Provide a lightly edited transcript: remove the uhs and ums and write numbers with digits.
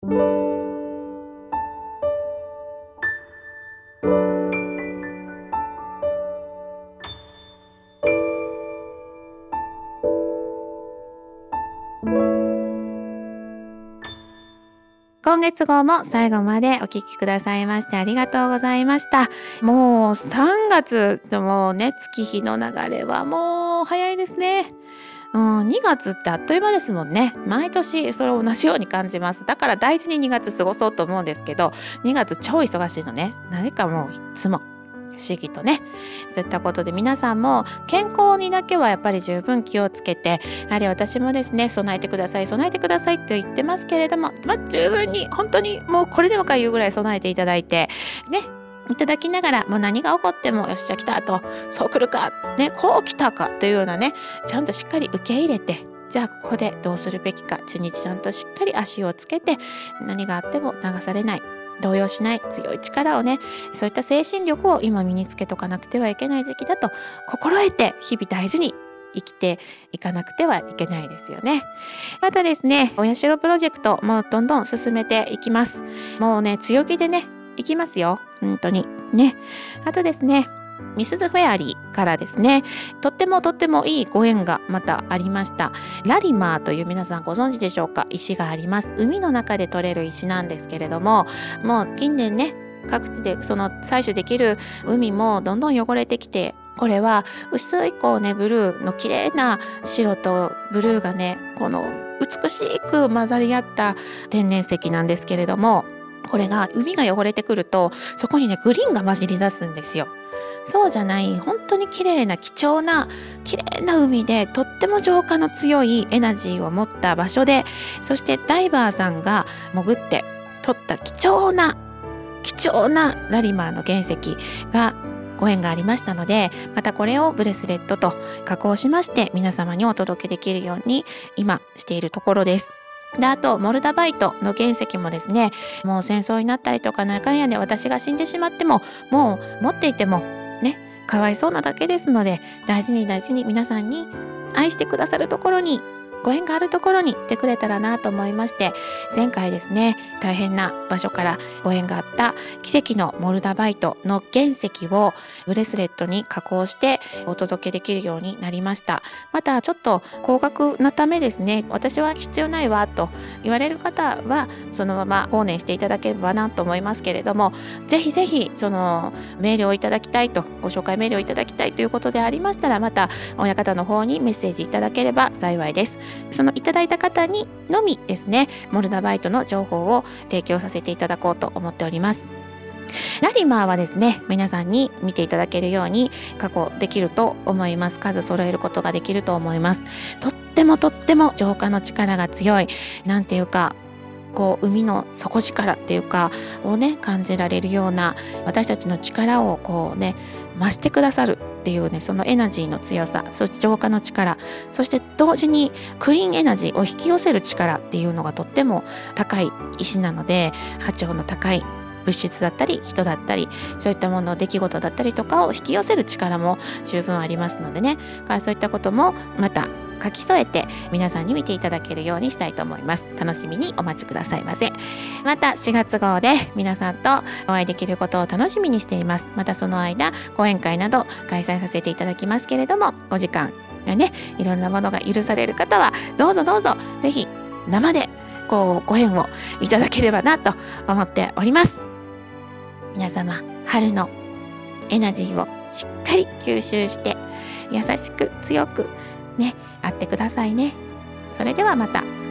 今月号も最後までお聞きくださいましてありがとうございました。もう3月ともうね、月日の流れはもう早いですね。2月ってあっという間ですもんね。毎年それを同じように感じます。だから大事に2月過ごそうと思うんですけど、2月超忙しいのね。何かもういつも不思議とね。そういったことで皆さんも健康にだけはやっぱり十分気をつけて、やはり私もですね、備えてください備えてくださいって言ってますけれども、十分に本当にもうこれでもかいうぐらい備えていただいてね、いただきながら、もう何が起こってもよしじゃあ来たと、そう来るかね、こう来たかというようなね、ちゃんとしっかり受け入れて、じゃあここでどうするべきか、ちゃんとしっかり足をつけて、何があっても流されない、動揺しない強い力をね、そういった精神力を今身につけとかなくてはいけない時期だと心得て、日々大事に生きていかなくてはいけないですよね。またですね、お社プロジェクトもどんどん進めていきます。もうね、強気でねいきますよ、本当にね。あとですね、ミスズフェアリーからですね、とってもいいご縁がまたありました。ラリマーという皆さんご存知でしょうか、石があります。海の中で取れる石なんですけれども、もう近年ね、各地でその採取できる海もどんどん汚れてきて、これは薄いこうね、ブルーの綺麗な白とブルーがね、この美しく混ざり合った天然石なんですけれども、これが海が汚れてくるとそこにね、グリーンが混じり出すんですよ。そうじゃない本当に綺麗な貴重な海で、とっても浄化の強いエナジーを持った場所で、そしてダイバーさんが潜って取った貴重なラリマーの原石がご縁がありましたので、またこれをブレスレットと加工しまして皆様にお届けできるように今しているところです。で、あとモルダバイトの原石もですね、もう戦争になったりとか中やで私が死んでしまっても、もう持っていてもね、かわいそうなだけですので、大事に皆さんに愛してくださるところに、ご縁があるところに来てくれたらなと思いまして、前回ですね、大変な場所からご縁があった奇跡のモルダバイトの原石をブレスレットに加工してお届けできるようになりました。またちょっと高額なためですね、私は必要ないわと言われる方はそのまま放念していただければなと思いますけれども、ぜひそのメールをいただきたいと、ご紹介メールをいただきたいということでありましたら、また親方の方にメッセージいただければ幸いです。そのいただいた方にのみですね、モルダバイトの情報を提供させていただこうと思っております。ラリマーはですね、皆さんに見ていただけるように加工できると思います。数揃えることができると思います。とっても浄化の力が強い、なんていうかこう海の底力っていうかをね、感じられるような、私たちの力をこうね、増してくださるっていうね、そのエナジーの強さ、そして浄化の力、そして同時にクリーンエナジーを引き寄せる力っていうのがとっても高い石なので、波長の高い物質だったり人だったり、そういったもの、出来事だったりとかを引き寄せる力も十分ありますのでね、そういったこともまた書き添えて皆さんに見ていただけるようにしたいと思います。楽しみにお待ちくださいませ。また4月号で皆さんとお会いできることを楽しみにしています。またその間講演会など開催させていただきますけれども、お時間がね、いろんなものが許される方はどうぞぜひ生でこうご縁をいただければなと思っております。皆様、春のエナジーをしっかり吸収して優しく強くね、会ってくださいね。それではまた。